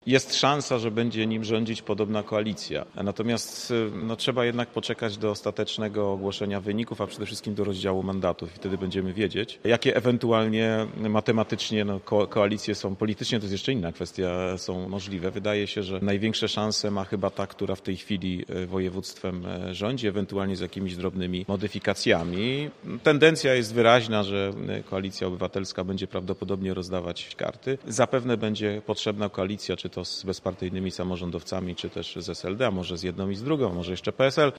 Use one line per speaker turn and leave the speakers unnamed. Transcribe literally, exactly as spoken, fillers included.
jest szansa, że będzie nim rządzić podobna koalicja. Natomiast no, trzeba jednak poczekać do ostatecznego ogłoszenia wyników, a przede wszystkim do rozdziału mandatów. I wtedy będziemy wiedzieć, jakie ewentualnie matematycznie no, ko- koalicje są, politycznie to jest jeszcze inna kwestia, są możliwe. Wydaje się, że największe szanse ma chyba ta, która w tej chwili województwem rządzi, ewentualnie z jakimiś drobnymi modyfikacjami. Tendencja jest wyraźna, że Koalicja Obywatelska będzie prawdopodobnie rozdawać karty. Zapewne będzie potrzebna koalicja, czy to z bezpartyjnymi samorządowcami, czy też z S L D, a może z jedną i z drugą, a może jeszcze P S L.